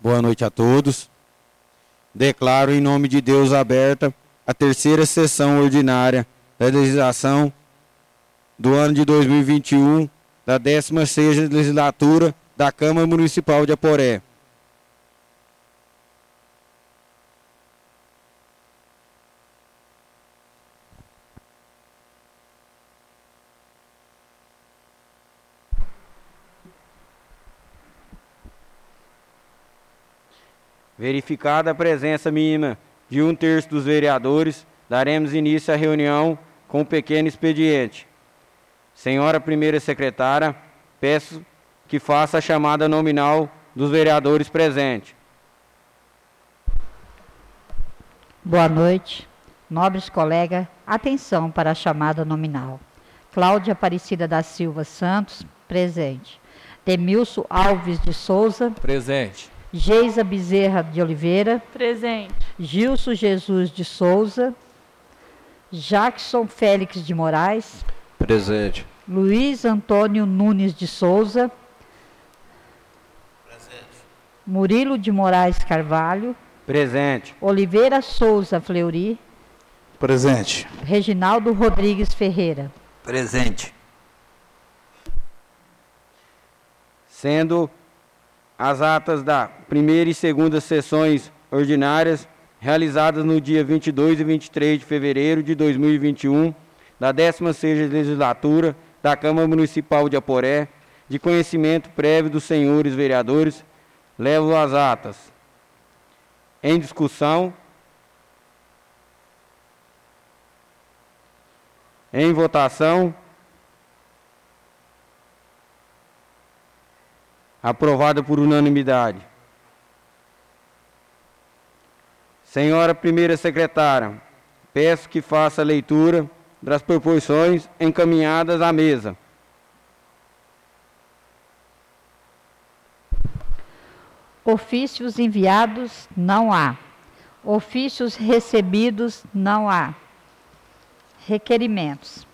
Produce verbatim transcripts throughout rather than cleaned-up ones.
Boa noite a todos. Declaro em nome de Deus aberta a terceira sessão ordinária da legislação do ano de dois mil e vinte e um, da décima sexta legislatura da Câmara Municipal de Aporé. Verificada a presença mínima de um terço dos vereadores, daremos início à reunião com um pequeno expediente. Senhora primeira secretária, peço que faça a chamada nominal dos vereadores presentes. Boa noite. Nobres colegas, atenção para a chamada nominal. Cláudia Aparecida da Silva Santos, presente. Demilson Alves de Souza, presente. Geisa Bezerra de Oliveira, presente. Gilson Jesus de Souza, Jackson Félix de Moraes, presente. Luiz Antônio Nunes de Souza, presente. Murilo de Moraes Carvalho, presente. Oliveira Souza Fleury, presente. Reginaldo Rodrigues Ferreira, presente. Sendo as atas da primeira e segunda sessões ordinárias realizadas no dia vinte e dois e vinte e três de fevereiro de dois mil e vinte e um, da décima sexta legislatura da Câmara Municipal de Aporé, de conhecimento prévio dos senhores vereadores, levo as atas em discussão, em votação, aprovada por unanimidade. Senhora primeira secretária, peço que faça a leitura das proposições encaminhadas à mesa. Ofícios enviados, não há. Ofícios recebidos, não há. Requerimentos.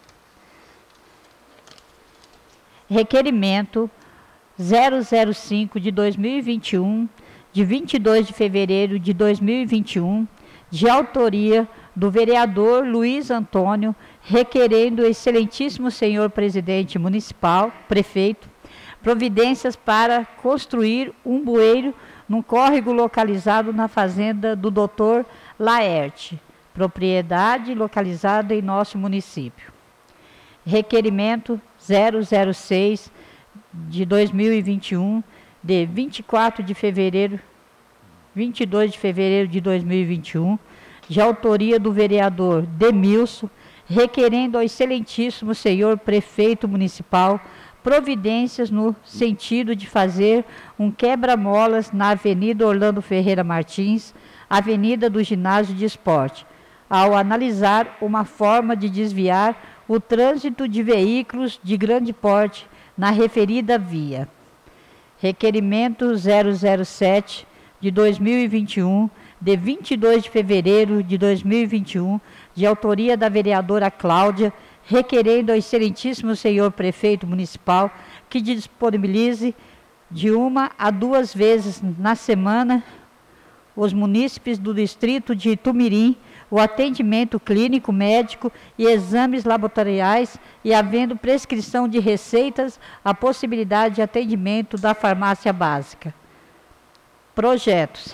Requerimento zero zero cinco de dois mil e vinte e um, de vinte e dois de fevereiro de dois mil e vinte e um, de autoria do vereador Luiz Antônio, requerendo o excelentíssimo senhor presidente municipal, prefeito, providências para construir um bueiro num córrego localizado na fazenda do doutor Laerte, propriedade localizada em nosso município. Requerimento zero zero seis de dois mil e vinte e um, de vinte e quatro de fevereiro, vinte e dois de fevereiro de dois mil e vinte e um, de autoria do vereador Demilson, requerendo ao excelentíssimo senhor prefeito municipal providências no sentido de fazer um quebra-molas na Avenida Orlando Ferreira Martins, Avenida do Ginásio de Esporte, ao analisar uma forma de desviar o trânsito de veículos de grande porte na referida via. Requerimento zero zero sete de dois mil e vinte e um, de vinte e dois de fevereiro de dois mil e vinte e um, de autoria da vereadora Cláudia, requerendo ao excelentíssimo senhor prefeito municipal que disponibilize de uma a duas vezes na semana os munícipes do distrito de Itumirim o atendimento clínico, médico e exames laboratoriais e, havendo prescrição de receitas, a possibilidade de atendimento da farmácia básica. Projetos.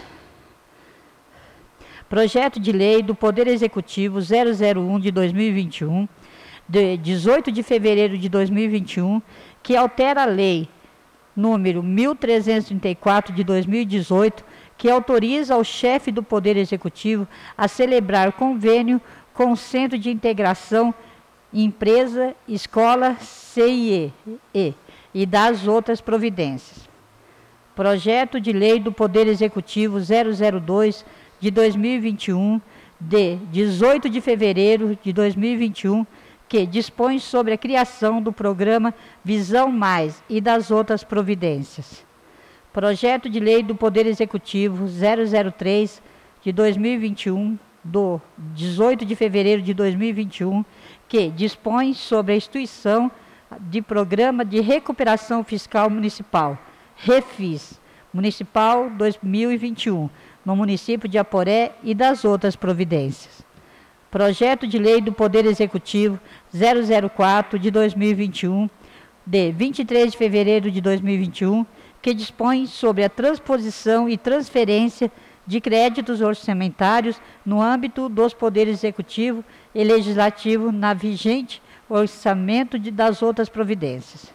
Projeto de Lei do Poder Executivo zero zero um de dois mil e vinte e um, de dezoito de fevereiro de dois mil e vinte e um, que altera a Lei número mil trezentos e trinta e quatro de dois mil e dezoito, que autoriza ao chefe do Poder Executivo a celebrar convênio com o Centro de Integração Empresa Escola C I E e das outras providências. Projeto de Lei do Poder Executivo zero zero dois de dois mil e vinte e um, de dezoito de fevereiro de dois mil e vinte e um, que dispõe sobre a criação do programa Visão Mais e das outras providências. Projeto de Lei do Poder Executivo zero zero três de dois mil e vinte e um, do dezoito de fevereiro de dois mil e vinte e um, que dispõe sobre a instituição de Programa de Recuperação Fiscal Municipal, REFIS, Municipal dois mil e vinte e um, no município de Aporé e das outras providências. Projeto de Lei do Poder Executivo zero zero quatro de dois mil e vinte e um, de vinte e três de fevereiro de dois mil e vinte e um, que dispõe sobre a transposição e transferência de créditos orçamentários no âmbito dos poderes executivo e legislativo na vigente orçamento de, das outras providências.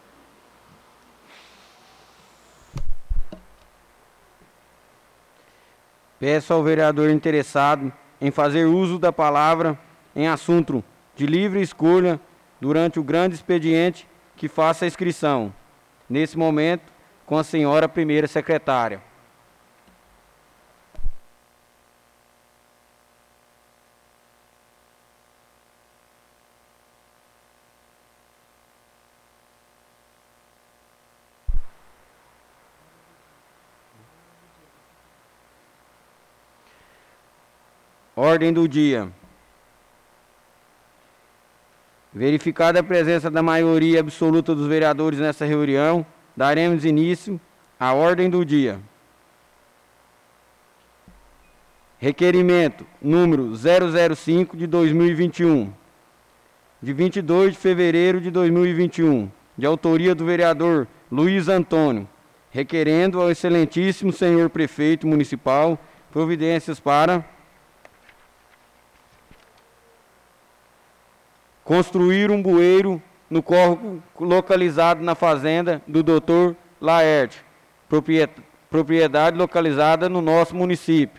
Peço ao vereador interessado em fazer uso da palavra em assunto de livre escolha durante o grande expediente que faça a inscrição. Nesse momento, com a senhora primeira secretária. Ordem do dia. Verificada a presença da maioria absoluta dos vereadores nessa reunião, daremos início à ordem do dia. Requerimento número zero zero cinco de dois mil e vinte e um, de vinte e dois de fevereiro de dois mil e vinte e um, de autoria do vereador Luiz Antônio, requerendo ao excelentíssimo senhor prefeito municipal providências para construir um bueiro no córrego localizado na fazenda do doutor Laerte, propriedade localizada no nosso município.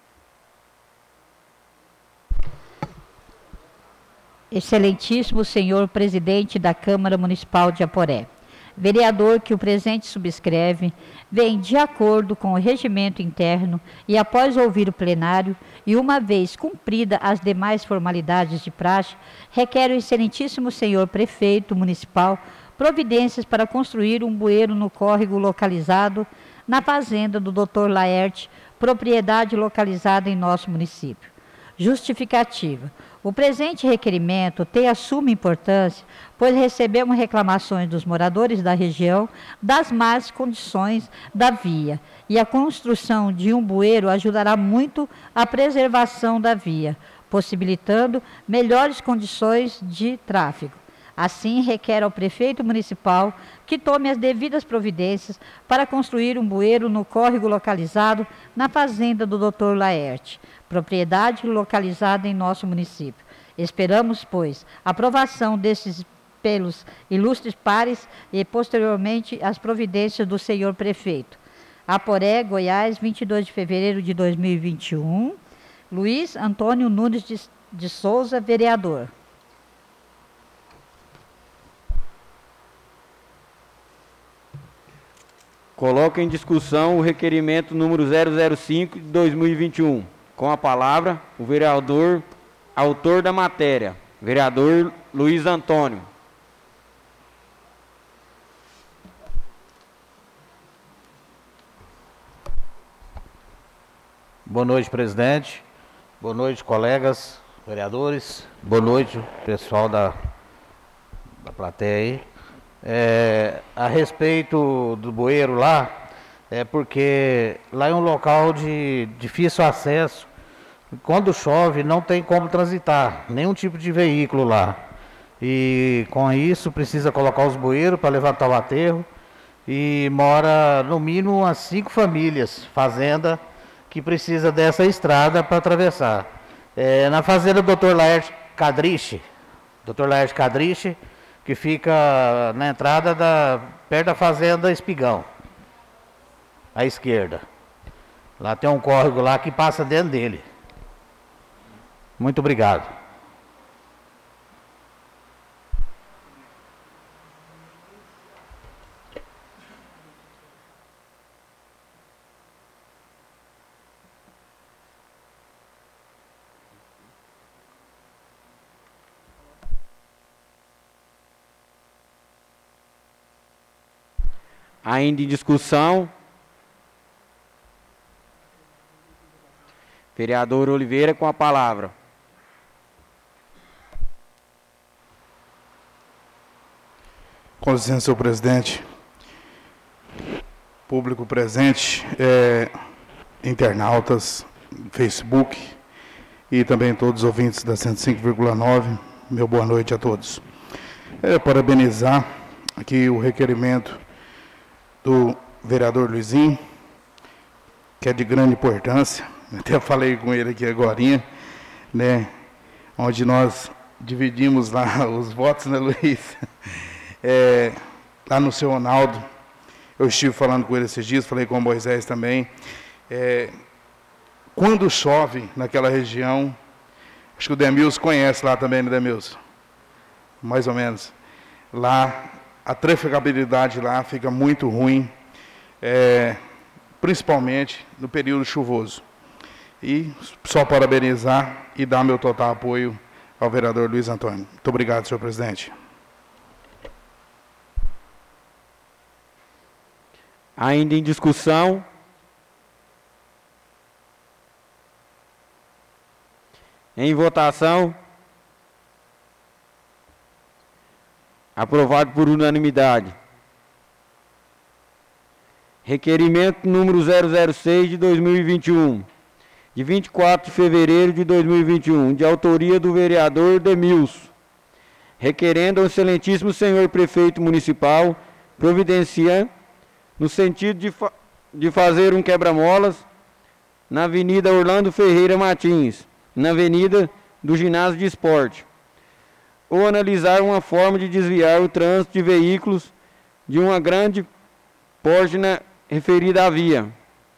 Excelentíssimo senhor presidente da Câmara Municipal de Aporé, vereador que o presente subscreve, vem de acordo com o regimento interno e após ouvir o plenário e uma vez cumprida as demais formalidades de praxe, requer o excelentíssimo senhor prefeito municipal providências para construir um bueiro no córrego localizado na fazenda do doutor Laerte, propriedade localizada em nosso município. Justificativa. O presente requerimento tem a suma importância, pois recebemos reclamações dos moradores da região das más condições da via, e a construção de um bueiro ajudará muito à preservação da via, possibilitando melhores condições de tráfego. Assim, requer ao prefeito municipal que tome as devidas providências para construir um bueiro no córrego localizado na fazenda do doutor Laerte, propriedade localizada em nosso município. Esperamos, pois, a aprovação desses pelos ilustres pares e, posteriormente, as providências do senhor prefeito. Aporé, Goiás, vinte e dois de fevereiro de dois mil e vinte e um. Luiz Antônio Nunes de, de Souza, vereador. Coloco em discussão o requerimento número zero zero cinco de dois mil e vinte e um. Com a palavra, o vereador, autor da matéria, vereador Luiz Antônio. Boa noite, presidente. Boa noite, colegas, vereadores. Boa noite, pessoal da, da plateia aí. É, a respeito do bueiro lá, é porque lá é um local de difícil acesso. Quando chove, não tem como transitar, nenhum tipo de veículo lá. E com isso, precisa colocar os bueiros para levantar o aterro. E mora, no mínimo, umas cinco famílias, fazenda, que precisa dessa estrada para atravessar. É, na fazenda do doutor Laerte Cadriche, doutor Laerte Cadriche, que fica na entrada da, perto da fazenda Espigão, à esquerda. Lá tem um córrego lá que passa dentro dele. Muito obrigado. Ainda em discussão. Vereador Oliveira com a palavra. Com licença, senhor presidente. público presente, é, internautas, Facebook e também todos os ouvintes da cento e cinco vírgula nove, meu boa noite a todos. É, parabenizar aqui o requerimento do vereador Luizinho, que é de grande importância, até falei com ele aqui agorinha, né, onde nós dividimos lá os votos, né, Luiz? É, lá no seu Ronaldo, eu estive falando com ele esses dias, falei com o Moisés também. É, quando chove naquela região, acho que o Demilson conhece lá também, né, Demilson? Mais ou menos. Lá, a trafegabilidade lá fica muito ruim, é, principalmente no período chuvoso. E só parabenizar e dar meu total apoio ao vereador Luiz Antônio. Muito obrigado, senhor presidente. Ainda em discussão. Em votação. Aprovado por unanimidade. Requerimento número zero zero seis de dois mil e vinte e um, de vinte e quatro de fevereiro de dois mil e vinte e um, de autoria do vereador Demilson, requerendo ao excelentíssimo senhor prefeito municipal providenciar no sentido de, fa de fazer um quebra-molas na Avenida Orlando Ferreira Martins, na Avenida do Ginásio de Esporte, ou analisar uma forma de desviar o trânsito de veículos de uma grande porte na referida à via.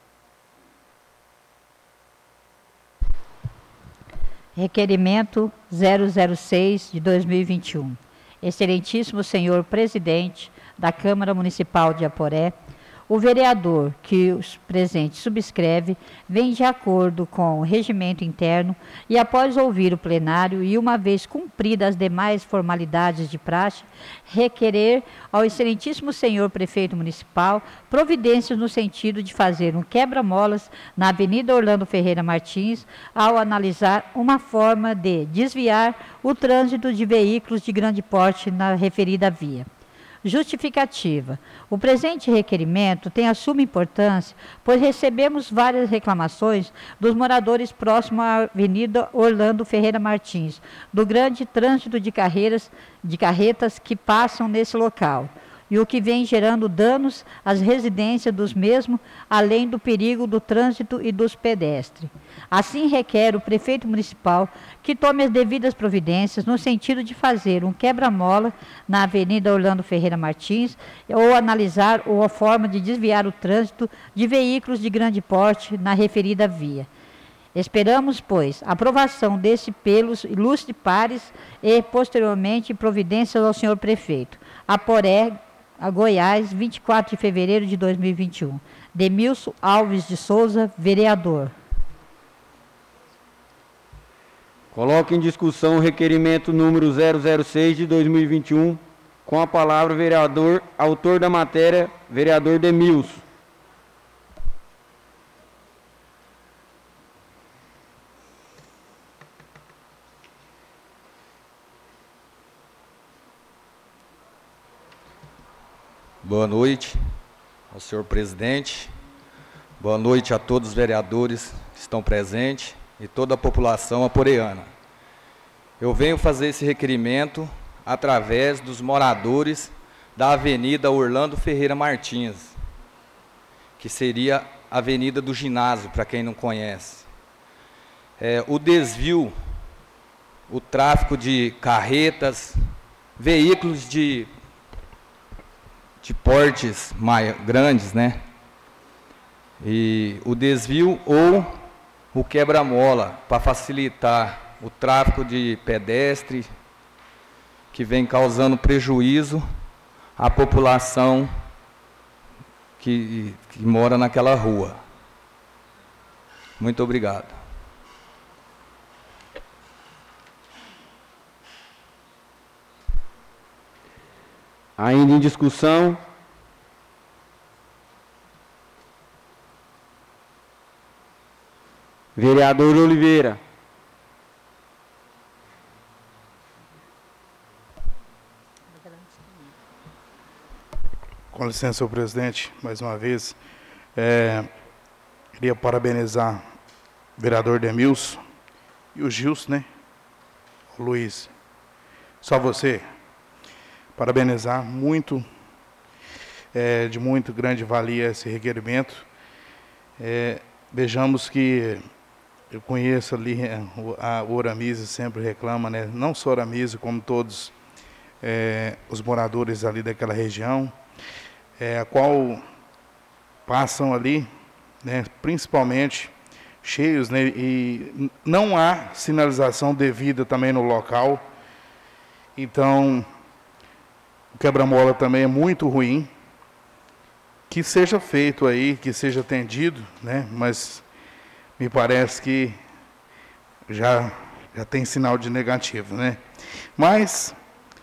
Requerimento zero zero seis de dois mil e vinte e um. Excelentíssimo senhor presidente da Câmara Municipal de Aporé, o vereador que os presentes subscreve vem de acordo com o regimento interno e, após ouvir o plenário e uma vez cumpridas as demais formalidades de praxe, requerer ao excelentíssimo senhor prefeito municipal providências no sentido de fazer um quebra-molas na Avenida Orlando Ferreira Martins, ao analisar uma forma de desviar o trânsito de veículos de grande porte na referida via. Justificativa. O presente requerimento tem a suma importância, pois recebemos várias reclamações dos moradores próximos à Avenida Orlando Ferreira Martins, do grande trânsito de, carreiras, de carretas que passam nesse local, e o que vem gerando danos às residências dos mesmos, além do perigo do trânsito e dos pedestres. Assim, requer o prefeito municipal que tome as devidas providências no sentido de fazer um quebra-mola na Avenida Orlando Ferreira Martins ou analisar ou a forma de desviar o trânsito de veículos de grande porte na referida via. Esperamos, pois, a aprovação desse pelos ilustres pares e, posteriormente, providências ao senhor prefeito. Aporé, a Goiás, vinte e quatro de fevereiro de dois mil e vinte e um. Demilson Alves de Souza, vereador. Coloco em discussão o requerimento número zero zero seis de dois mil e vinte e um, com a palavra o vereador, autor da matéria, vereador Demilson. Boa noite ao senhor presidente, boa noite a todos os vereadores que estão presentes e toda a população aporeana. Eu venho fazer esse requerimento através dos moradores da Avenida Orlando Ferreira Martins, que seria a Avenida do Ginásio, para quem não conhece. É, o desvio, o tráfego de carretas, veículos de de portes mais grandes, né? E o desvio ou o quebra-mola para facilitar o tráfego de pedestre, que vem causando prejuízo à população que, que mora naquela rua. Muito obrigado. Ainda em discussão. Vereador Oliveira. Com licença, senhor presidente, mais uma vez, é, queria parabenizar o vereador Demilson e o Gilson, né? O Luiz, só você, parabenizar, muito, é, de muito grande valia esse requerimento. É, vejamos que eu conheço ali, a Oramise sempre reclama, né? Não só a Oramise, como todos é, os moradores ali daquela região, é, a qual passam ali, né, principalmente cheios, né, e não há sinalização devida também no local. Então, o quebra-mola também é muito ruim. Que seja feito aí, que seja atendido, né, mas me parece que já, já tem sinal de negativo, né? Mas,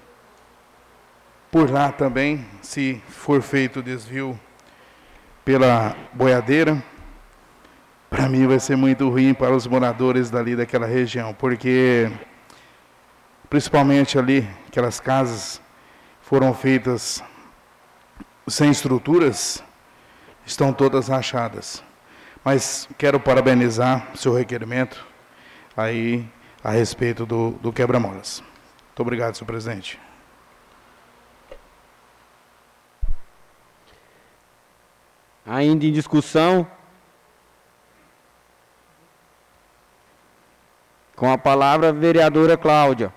por lá também, se for feito o desvio pela boiadeira, para mim vai ser muito ruim para os moradores dali daquela região, porque, principalmente ali, aquelas casas foram feitas sem estruturas, estão todas rachadas. Mas quero parabenizar o seu requerimento aí a respeito do, do quebra-molas. Muito obrigado, senhor presidente. Ainda em discussão, com a palavra a vereadora Cláudia.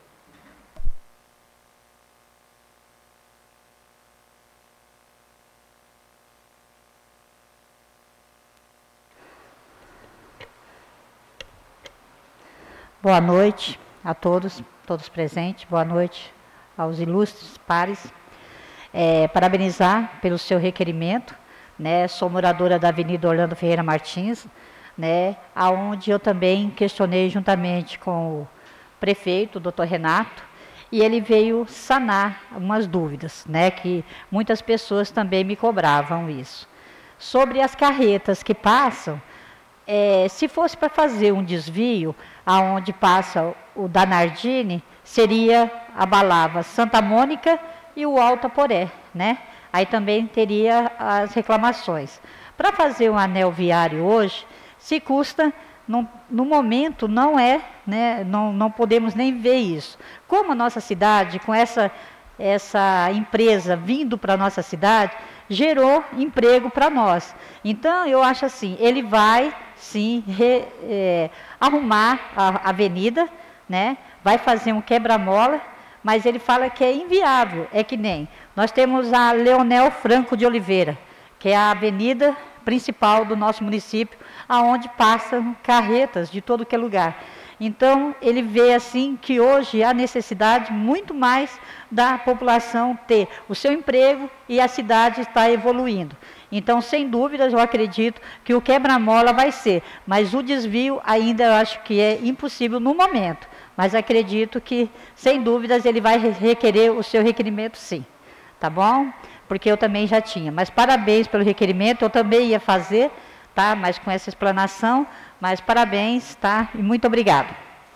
Boa noite a todos, todos presentes. Boa noite aos ilustres pares. É, parabenizar pelo seu requerimento, né? Sou moradora da Avenida Orlando Ferreira Martins, né? Aonde eu também questionei juntamente com o prefeito, o doutor Renato, e ele veio sanar algumas dúvidas, né? Que muitas pessoas também me cobravam isso. Sobre as carretas que passam, é, se fosse para fazer um desvio, aonde passa o da Nardini, seria a Balava Santa Mônica e o Alto Aporé, né? Aí também teria as reclamações. Para fazer um anel viário hoje, se custa, no, no momento não é, né? Não, não podemos nem ver isso. Como a nossa cidade, com essa, essa empresa vindo para a nossa cidade, gerou emprego para nós. Então, eu acho assim, ele vai, sim, re, é, arrumar a avenida, né? Vai fazer um quebra-mola, mas ele fala que é inviável, é que nem, nós temos a Leonel Franco de Oliveira, que é a avenida principal do nosso município, aonde passam carretas de todo que é lugar. Então, ele vê assim que hoje há necessidade muito mais da população ter o seu emprego e a cidade está evoluindo. Então, sem dúvidas, eu acredito que o quebra-mola vai ser, mas o desvio ainda eu acho que é impossível no momento. Mas acredito que, sem dúvidas, ele vai requerer o seu requerimento sim. Tá bom? Porque eu também já tinha. Mas parabéns pelo requerimento, eu também ia fazer, tá? Mas com essa explanação, mas parabéns, tá? E muito obrigado.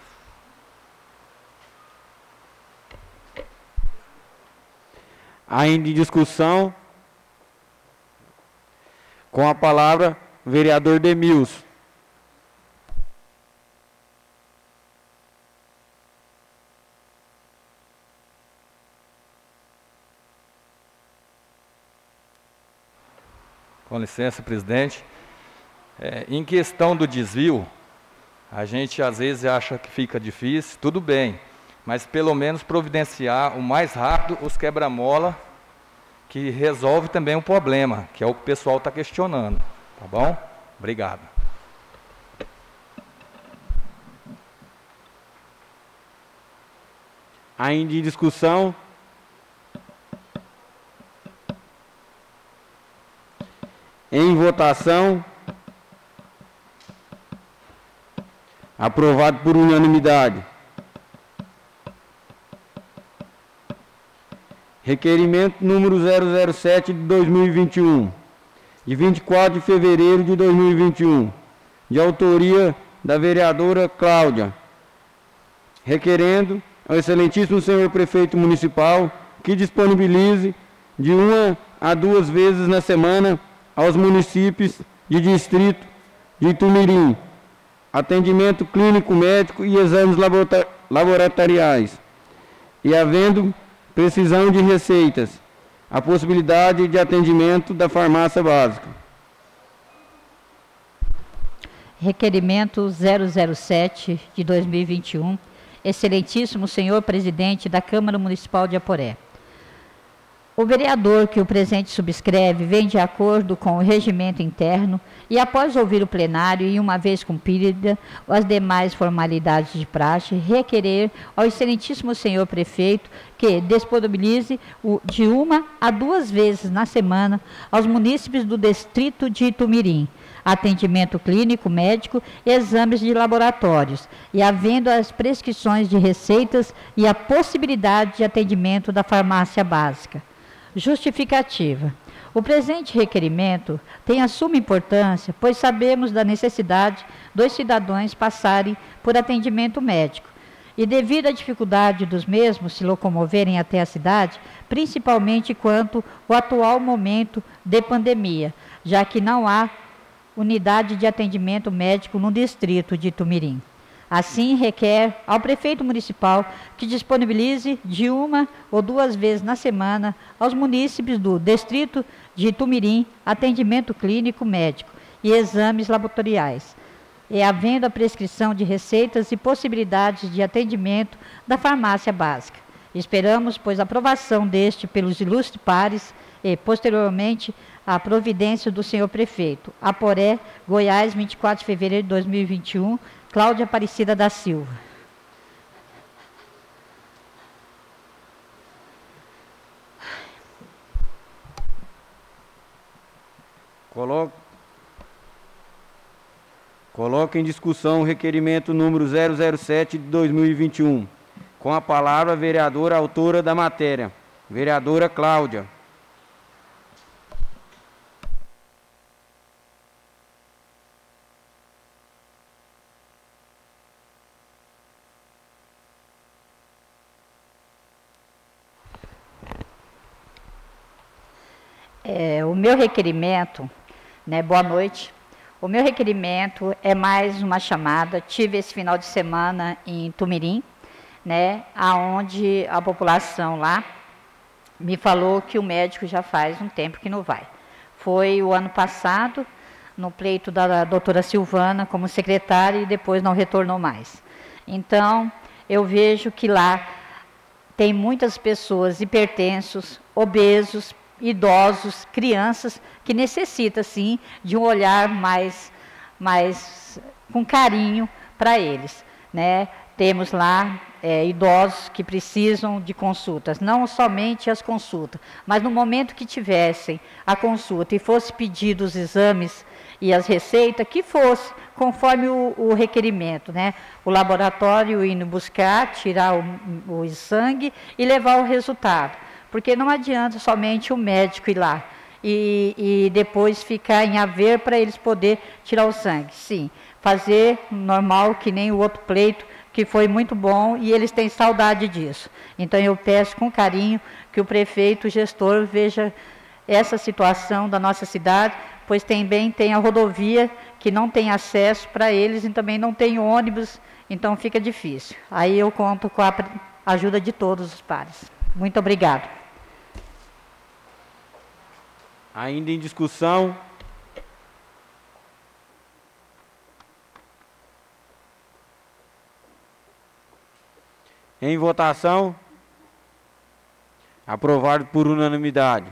Ainda em discussão, com a palavra, vereador Demilson. Com licença, presidente. É, em questão do desvio, a gente às vezes acha que fica difícil, tudo bem, mas pelo menos providenciar o mais rápido os quebra-mola, que resolve também o problema, que é o que o pessoal está questionando. Tá bom? Obrigado. Ainda em discussão, em votação, aprovado por unanimidade. Requerimento número zero zero sete de dois mil e vinte e um, de vinte e quatro de fevereiro de dois mil e vinte e um, de autoria da vereadora Cláudia, requerendo ao excelentíssimo senhor prefeito municipal que disponibilize de uma a duas vezes na semana aos municípios de distrito de Itumirim, atendimento clínico médico e exames laboratoriais, e havendo precisão de receitas, a possibilidade de atendimento da farmácia básica. Requerimento zero zero sete de dois mil e vinte e um. Excelentíssimo senhor presidente da Câmara Municipal de Aporé. O vereador que o presente subscreve vem de acordo com o regimento interno e, após ouvir o plenário e, uma vez cumprida as demais formalidades de praxe, requerer ao excelentíssimo senhor prefeito que disponibilize o, de uma a duas vezes na semana aos munícipes do distrito de Itumirim atendimento clínico médico e exames de laboratórios, e havendo as prescrições de receitas e a possibilidade de atendimento da farmácia básica. Justificativa. O presente requerimento tem a suma importância, pois sabemos da necessidade dos cidadãos passarem por atendimento médico, e devido à dificuldade dos mesmos se locomoverem até a cidade, principalmente quanto ao atual momento de pandemia, já que não há unidade de atendimento médico no distrito de Itumirim. Assim, requer ao prefeito municipal que disponibilize de uma ou duas vezes na semana aos munícipes do distrito de Itumirim atendimento clínico médico e exames laboratoriais, e havendo a prescrição de receitas e possibilidades de atendimento da farmácia básica. Esperamos, pois, a aprovação deste pelos ilustres pares e, posteriormente, a providência do senhor prefeito. Aporé, Goiás, vinte e quatro de fevereiro de dois mil e vinte e um, Cláudia Aparecida da Silva. Coloco, coloco em discussão o requerimento número zero zero sete de dois mil e vinte e um. Com a palavra a vereadora autora da matéria, vereadora Cláudia. É, o meu requerimento, né, boa noite, o meu requerimento é mais uma chamada. Tive esse final de semana em Itumirim, né, aonde a população lá me falou que o médico já faz um tempo que não vai. Foi o ano passado, no pleito da doutora Silvana como secretária, e depois não retornou mais. Então, eu vejo que lá tem muitas pessoas hipertensos, obesos, idosos, crianças, que necessitam, sim, de um olhar mais, mais com carinho para eles, né? Temos lá é, idosos que precisam de consultas, não somente as consultas, mas no momento que tivessem a consulta e fosse pedido os exames e as receitas, que fosse conforme o, o requerimento, né? O laboratório indo buscar, tirar o, o sangue e levar o resultado. Porque não adianta somente o médico ir lá e, e depois ficar em haver para eles poderem tirar o sangue. Sim, fazer normal, que nem o outro pleito, que foi muito bom, e eles têm saudade disso. Então eu peço com carinho que o prefeito, o gestor, veja essa situação da nossa cidade, pois também tem a rodovia que não tem acesso para eles e também não tem ônibus, então fica difícil. Aí eu conto com a ajuda de todos os pares. Muito obrigado. Ainda em discussão. Em votação. Aprovado por unanimidade.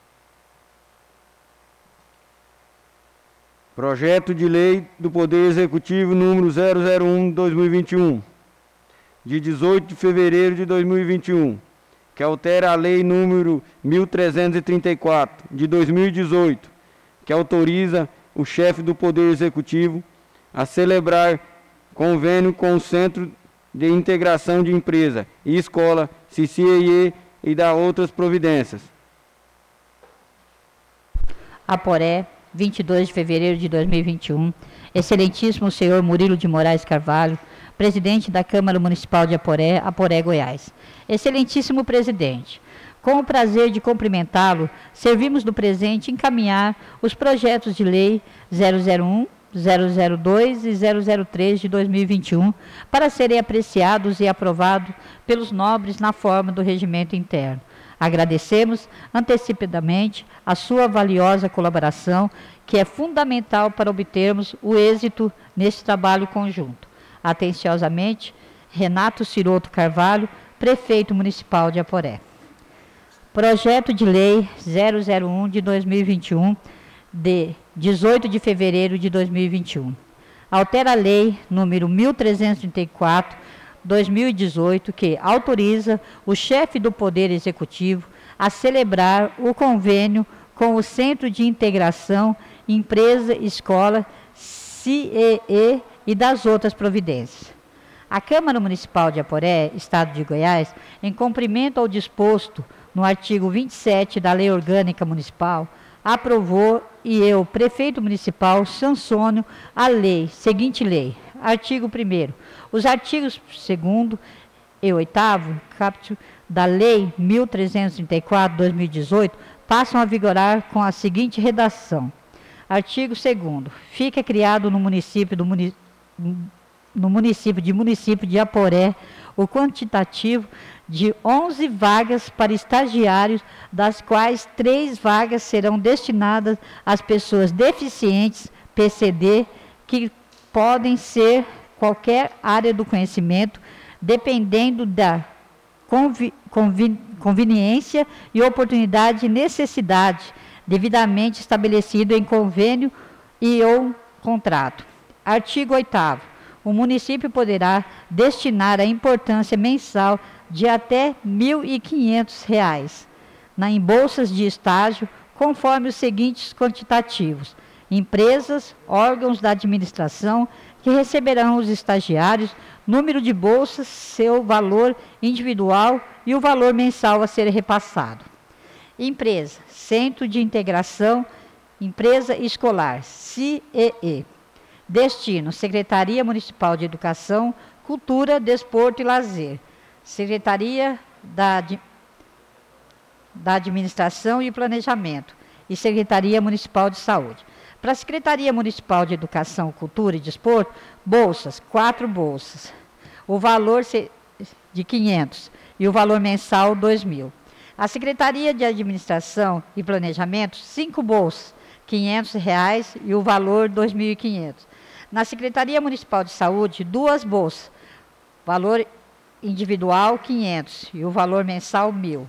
Projeto de Lei do Poder Executivo número zero zero um de dois mil e vinte e um, de dezoito de fevereiro de dois mil e vinte e um, que altera a Lei número mil trezentos e trinta e quatro, de dois mil e dezoito, que autoriza o chefe do Poder Executivo a celebrar convênio com o Centro de Integração de Empresa e Escola, C C I E, e dar outras providências. Aporé, vinte e dois de fevereiro de dois mil e vinte e um. Excelentíssimo senhor Murilo de Moraes Carvalho, presidente da Câmara Municipal de Aporé, Aporé, Goiás. Excelentíssimo presidente, Com o prazer de cumprimentá-lo, servimos do presente encaminhar os projetos de lei zero zero um, zero zero dois e zero zero três de dois mil e vinte e um para serem apreciados e aprovados pelos nobres na forma do regimento interno. Agradecemos antecipadamente a sua valiosa colaboração, que é fundamental para obtermos o êxito nesse trabalho conjunto. Atenciosamente, Renato Ciroto Carvalho, Prefeito Municipal de Aporé. Projeto de Lei zero zero um de dois mil e vinte e um, de dezoito de fevereiro de dois mil e vinte e um. Altera a Lei número mil trezentos e trinta e quatro, dois mil e dezoito, que autoriza o chefe do Poder Executivo a celebrar o convênio com o Centro de Integração Empresa-Escola, C E E, e das outras providências. A Câmara Municipal de Aporé, Estado de Goiás, em cumprimento ao disposto no artigo vinte e sete da Lei Orgânica Municipal, aprovou e eu, Prefeito Municipal, sanciono a lei, seguinte lei. Artigo primeiro. Os artigos segundo e oitavo, caput da Lei mil trezentos e trinta e quatro, dois mil e dezoito, passam a vigorar com a seguinte redação. Artigo segundo. Fica criado no município, do muni no município de município de Aporé o quantitativo de onze vagas para estagiários, das quais três vagas serão destinadas às pessoas deficientes, P C D, que podem ser qualquer área do conhecimento, dependendo da convi convi conveniência e oportunidade e necessidade, devidamente estabelecido em convênio e ou contrato. Artigo oitavo. O município poderá destinar a importância mensal de até mil e quinhentos reais na, em bolsas de estágio, conforme os seguintes quantitativos: empresas, órgãos da administração que receberão os estagiários, número de bolsas, seu valor individual e o valor mensal a ser repassado. Empresa, Centro de Integração, Empresa Escolar, C E E. Destino, Secretaria Municipal de Educação, Cultura, Desporto e Lazer. Secretaria da, da Administração e Planejamento e Secretaria Municipal de Saúde. Para a Secretaria Municipal de Educação, Cultura e Desporto, bolsas, quatro bolsas. O valor de quinhentos e o valor mensal, dois mil. A Secretaria de Administração e Planejamento, cinco bolsas, quinhentos reais e o valor dois mil e quinhentos. Na Secretaria Municipal de Saúde, duas bolsas, valor individual quinhentos e o valor mensal mil.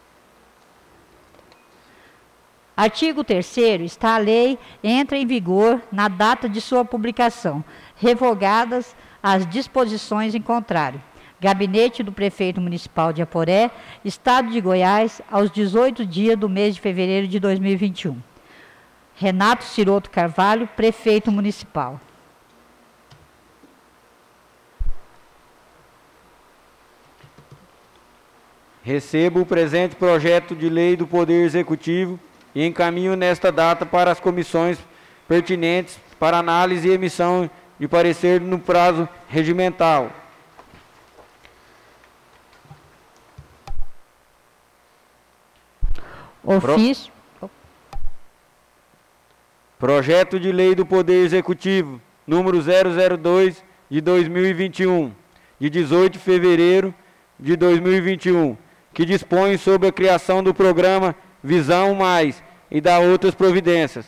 Artigo terceiro. Está a lei, entra em vigor na data de sua publicação, revogadas as disposições em contrário. Gabinete do Prefeito Municipal de Aporé, Estado de Goiás, aos dezoito dias do mês de fevereiro de dois mil e vinte e um. Renato Ciroto Carvalho, Prefeito Municipal. Recebo o presente projeto de lei do Poder Executivo e encaminho nesta data para as comissões pertinentes para análise e emissão de parecer no prazo regimental. Ofício. Pro... Projeto de lei do Poder Executivo, número zero zero dois de dois mil e vinte e um, de dezoito de fevereiro de dois mil e vinte e um, que dispõe sobre a criação do programa Visão Mais e da outras providências.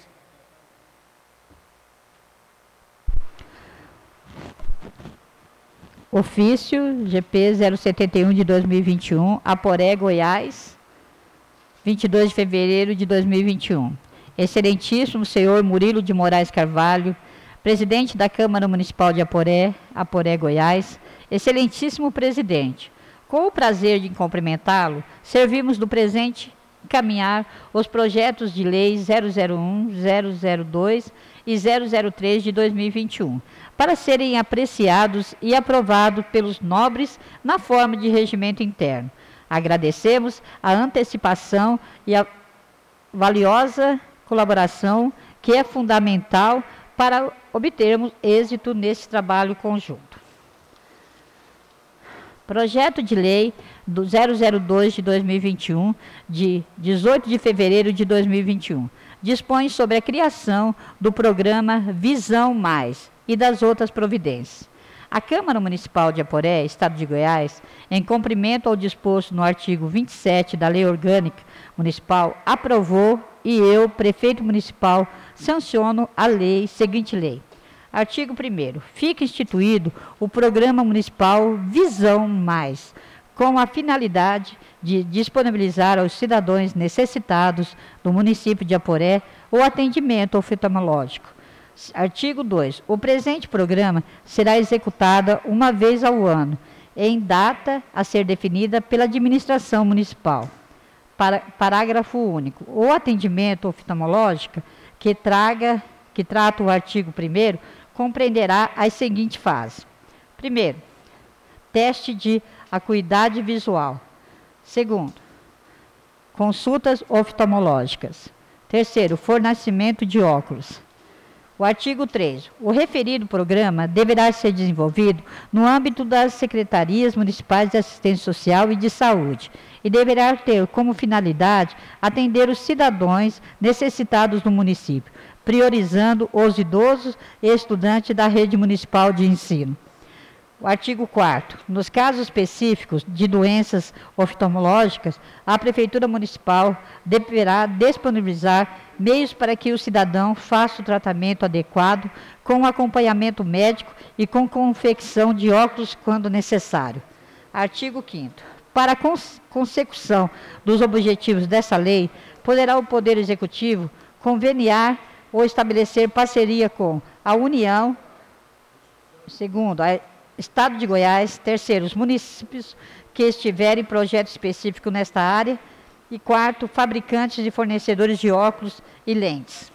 Ofício G P zero setenta e um de dois mil e vinte e um, Aporé, Goiás, vinte e dois de fevereiro de dois mil e vinte e um. Excelentíssimo senhor Murilo de Moraes Carvalho, presidente da Câmara Municipal de Aporé, Aporé, Goiás. Excelentíssimo presidente, com o prazer de cumprimentá-lo, servimos do presente encaminhar os projetos de lei zero zero um, zero zero dois e zero zero três de dois mil e vinte e um, para serem apreciados e aprovados pelos nobres na forma de regimento interno. Agradecemos a antecipação e a valiosa colaboração, que é fundamental para obtermos êxito nesse trabalho conjunto. Projeto de Lei do zero zero dois de dois mil e vinte e um, de dezoito de fevereiro de dois mil e vinte e um, dispõe sobre a criação do programa Visão Mais e das outras providências. A Câmara Municipal de Aporé, Estado de Goiás, em cumprimento ao disposto no artigo vinte e sete da Lei Orgânica Municipal, aprovou e eu, prefeito municipal, sanciono a lei, seguinte lei. Artigo primeiro. Fica instituído o Programa Municipal Visão Mais, com a finalidade de disponibilizar aos cidadãos necessitados do município de Aporé o atendimento oftalmológico. Artigo dois. O presente programa será executado uma vez ao ano, em data a ser definida pela administração municipal. Para, parágrafo único. O atendimento oftalmológico que, traga, que trata o artigo primeiro compreenderá as seguintes fases. Primeiro, teste de acuidade visual. Segundo, consultas oftalmológicas. Terceiro, fornecimento de óculos. O artigo três. O referido programa deverá ser desenvolvido no âmbito das Secretarias Municipais de Assistência Social e de Saúde e deverá ter como finalidade atender os cidadãos necessitados do município, priorizando os idosos e estudantes da rede municipal de ensino. O artigo quarto. Nos casos específicos de doenças oftalmológicas, a Prefeitura Municipal deverá disponibilizar meios para que o cidadão faça o tratamento adequado, com acompanhamento médico e com confecção de óculos quando necessário. Artigo quinto. Para a cons- consecução dos objetivos dessa lei, poderá o Poder Executivo conveniar ou estabelecer parceria com a União, segundo, a Estado de Goiás, terceiro, os municípios que estiverem em projeto específico nesta área, e quarto, fabricantes e fornecedores de óculos e lentes.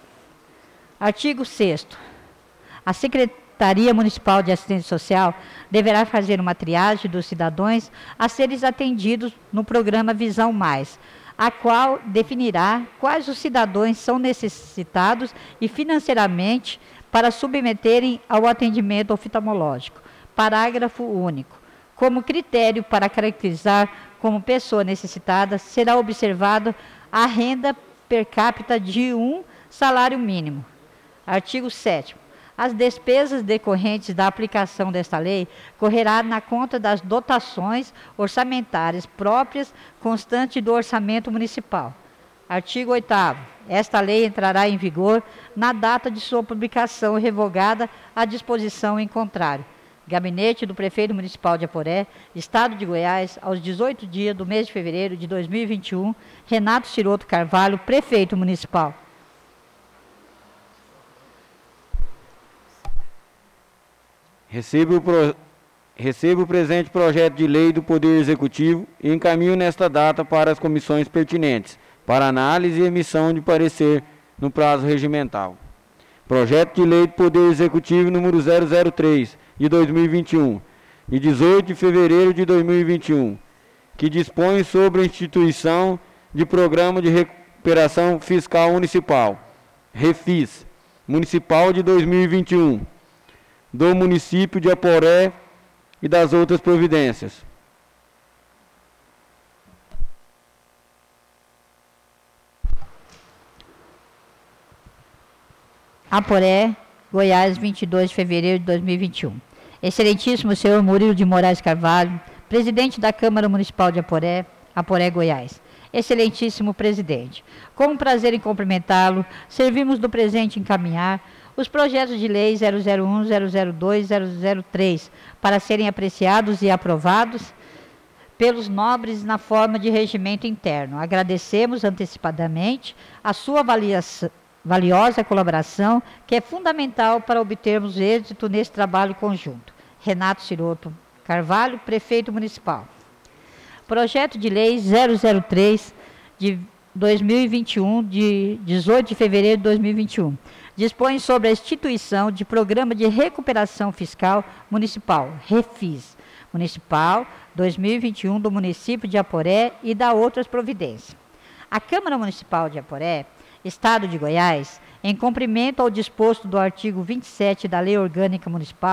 Artigo sexto. A Secretaria Municipal de Assistência Social deverá fazer uma triagem dos cidadãos a serem atendidos no programa Visão Mais, a qual definirá quais os cidadãos são necessitados e financeiramente para submeterem ao atendimento oftalmológico. Parágrafo único. Como critério para caracterizar como pessoa necessitada, será observada a renda per capita de um salário mínimo. Artigo sétimo. As despesas decorrentes da aplicação desta lei correrá na conta das dotações orçamentárias próprias constantes do orçamento municipal. Artigo oitavo. Esta lei entrará em vigor na data de sua publicação, revogada a disposição em contrário. Gabinete do Prefeito Municipal de Aporé, Estado de Goiás, aos dezoito dias do mês de fevereiro de dois mil e vinte e um, Renato Ciroto Carvalho, Prefeito Municipal. Recebo o, pro... Recebo o presente projeto de lei do Poder Executivo e encaminho nesta data para as comissões pertinentes, para análise e emissão de parecer no prazo regimental. Projeto de lei do Poder Executivo número zero zero três, de dois mil e vinte e um, de dezoito de fevereiro de dois mil e vinte e um, que dispõe sobre a instituição de Programa de Recuperação Fiscal Municipal, REFIS, Municipal de dois mil e vinte e um, do município de Aporé e das outras providências. Aporé, Goiás, vinte e dois de fevereiro de dois mil e vinte e um. Excelentíssimo senhor Murilo de Moraes Carvalho, presidente da Câmara Municipal de Aporé, Aporé, Goiás. Excelentíssimo presidente, com prazer em cumprimentá-lo, servimos do presente encaminhar os projetos de lei zero zero um, zero zero dois, zero zero três para serem apreciados e aprovados pelos nobres na forma de regimento interno. Agradecemos antecipadamente a sua avaliação, valiosa colaboração, que é fundamental para obtermos êxito nesse trabalho conjunto. Renato Ciroto Carvalho, Prefeito Municipal. Projeto de Lei zero zero três, de dois mil e vinte e um, de dezoito de fevereiro de dois mil e vinte e um. Dispõe sobre a instituição de Programa de Recuperação Fiscal Municipal, REFIS, Municipal dois mil e vinte e um, do município de Aporé e da outras providências. A Câmara Municipal de Aporé, Estado de Goiás, em cumprimento ao disposto do artigo vinte e sete da Lei Orgânica Municipal,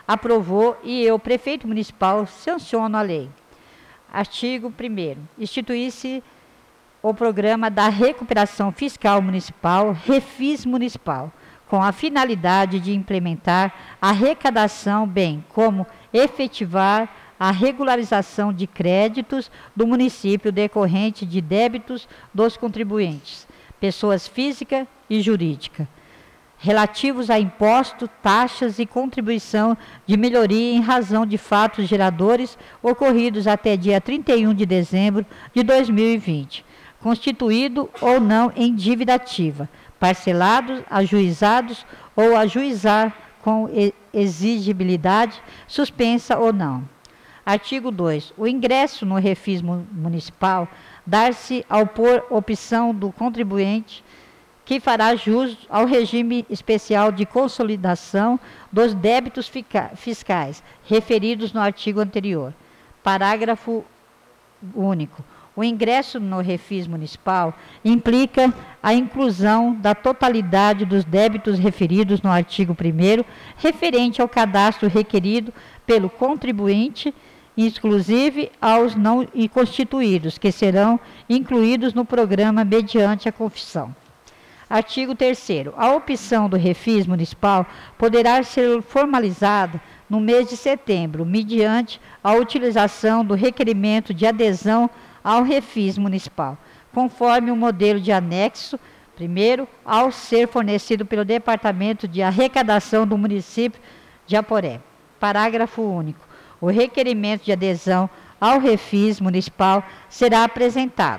aprovou e eu, prefeito municipal, sanciono a lei. Artigo primeiro. Instituir-se o Programa da Recuperação Fiscal Municipal, Refis Municipal, com a finalidade de implementar a arrecadação, bem como efetivar a regularização de créditos do município decorrente de débitos dos contribuintes, pessoas física e jurídica, relativos a impostos, taxas e contribuição de melhoria em razão de fatos geradores ocorridos até dia trinta e um de dezembro de dois mil e vinte, constituído ou não em dívida ativa, parcelados, ajuizados ou ajuizar com exigibilidade suspensa ou não. Artigo dois. O ingresso no refis municipal dar-se ao por opção do contribuinte que fará jus ao regime especial de consolidação dos débitos fiscais referidos no artigo anterior. Parágrafo único. O ingresso no refis municipal implica a inclusão da totalidade dos débitos referidos no artigo primeiro, referente ao cadastro requerido pelo contribuinte, inclusive aos não constituídos, que serão incluídos no programa mediante a confissão. Artigo terceiro. A opção do refis municipal poderá ser formalizada no mês de setembro, mediante a utilização do requerimento de adesão ao refis municipal, conforme o modelo de anexo, primeiro, ao ser fornecido pelo Departamento de Arrecadação do município de Aporé. Parágrafo único. O requerimento de adesão ao refis municipal será apresentado: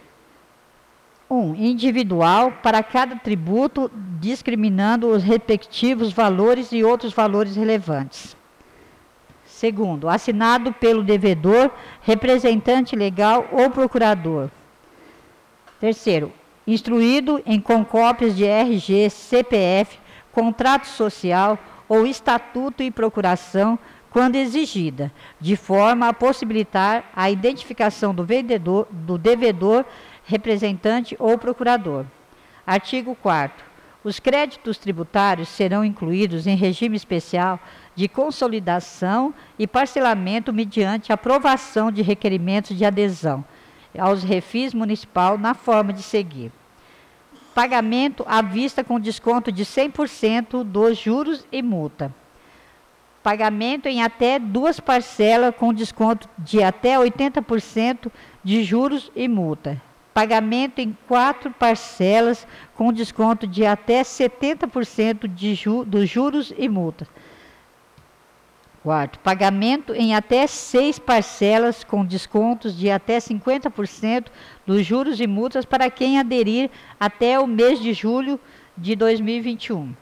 um. Individual para cada tributo, discriminando os respectivos valores e outros valores relevantes. Segundo, assinado pelo devedor, representante legal ou procurador. Terceiro, instruído em com cópias de R G, C P F, contrato social ou estatuto e procuração, quando exigida, de forma a possibilitar a identificação do vendedor, do devedor, representante ou procurador. Artigo quarto. Os créditos tributários serão incluídos em regime especial de consolidação e parcelamento mediante aprovação de requerimentos de adesão aos refis municipal na forma de seguir: pagamento à vista com desconto de cem por cento dos juros e multa. Pagamento em até duas parcelas com desconto de até oitenta por cento de juros e multa. Pagamento em quatro parcelas com desconto de até setenta por cento de ju dos juros e multa. Quarto, pagamento em até seis parcelas com descontos de até cinquenta por cento dos juros e multas para quem aderir até o mês de julho de dois mil e vinte e um.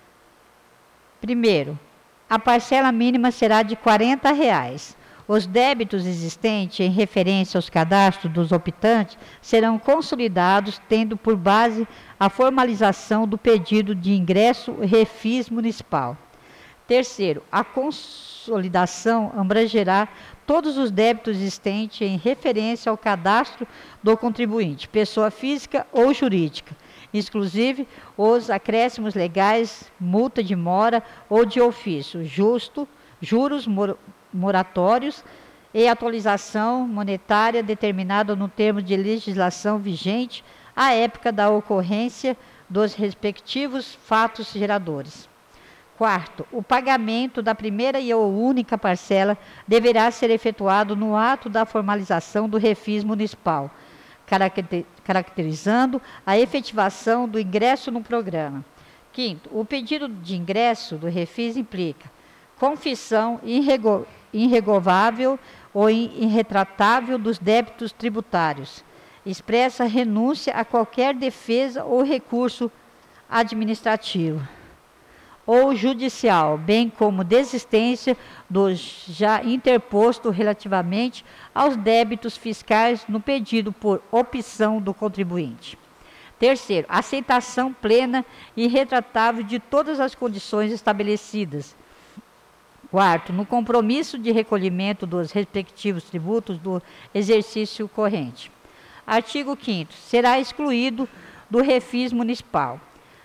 Primeiro, a parcela mínima será de quarenta reais. Os débitos existentes em referência aos cadastros dos optantes serão consolidados, tendo por base a formalização do pedido de ingresso refis municipal. Terceiro, a consolidação abrangerá todos os débitos existentes em referência ao cadastro do contribuinte, pessoa física ou jurídica, inclusive os acréscimos legais, multa de mora ou de ofício, justo, juros mor moratórios e atualização monetária determinada no termo de legislação vigente à época da ocorrência dos respectivos fatos geradores. Quarto, o pagamento da primeira e ou única parcela deverá ser efetuado no ato da formalização do refis municipal, caracterizando a efetivação do ingresso no programa. Quinto, o pedido de ingresso do refis implica confissão irrego irrevogável ou irretratável dos débitos tributários, expressa renúncia a qualquer defesa ou recurso administrativo ou judicial, bem como desistência do já interposto relativamente aos débitos fiscais no pedido por opção do contribuinte. Terceiro, aceitação plena e irretratável de todas as condições estabelecidas. Quarto, no compromisso de recolhimento dos respectivos tributos do exercício corrente. Artigo quinto. Será excluído do refis municipal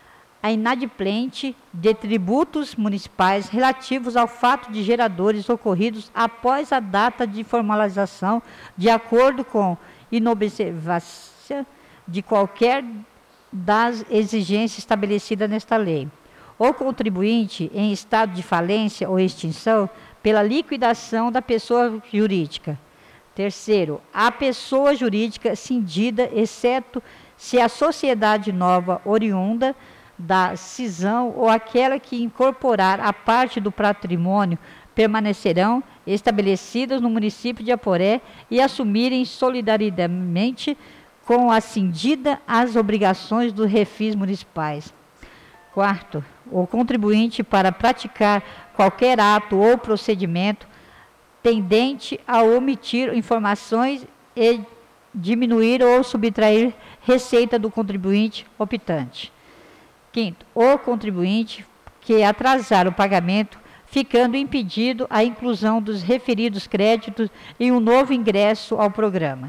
a inadimplente de tributos municipais relativos ao fato de geradores ocorridos após a data de formalização, de acordo com inobservância de qualquer das exigências estabelecidas nesta lei. O contribuinte em estado de falência ou extinção pela liquidação da pessoa jurídica. Terceiro, a pessoa jurídica cindida, exceto se a sociedade nova oriunda da cisão ou aquela que incorporar a parte do patrimônio permanecerão estabelecidas no município de Aporé e assumirem solidariamente com a cindida as obrigações dos refis municipais. Quarto, o contribuinte para praticar qualquer ato ou procedimento tendente a omitir informações e diminuir ou subtrair receita do contribuinte optante. Quinto, o contribuinte que atrasar o pagamento, ficando impedido a inclusão dos referidos créditos em um novo ingresso ao programa.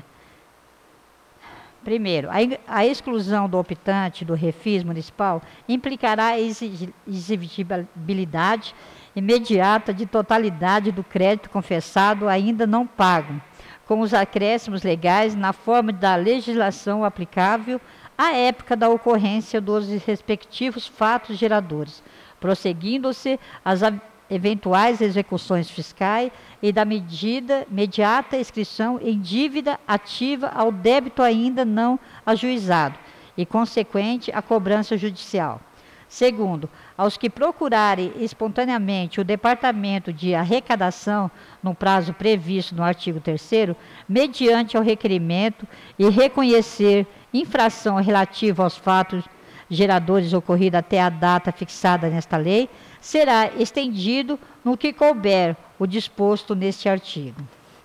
Primeiro, a, a exclusão do optante do refis municipal implicará a exigibilidade imediata de totalidade do crédito confessado ainda não pago, com os acréscimos legais na forma da legislação aplicável à época da ocorrência dos respectivos fatos geradores, prosseguindo-se as eventuais execuções fiscais e da medida imediata inscrição em dívida ativa ao débito ainda não ajuizado e consequente à cobrança judicial. Segundo, aos que procurarem espontaneamente o Departamento de Arrecadação no prazo previsto no artigo terceiro, mediante o requerimento e reconhecer infração relativa aos fatos geradores ocorridos até a data fixada nesta lei, será estendido no que couber o disposto neste artigo.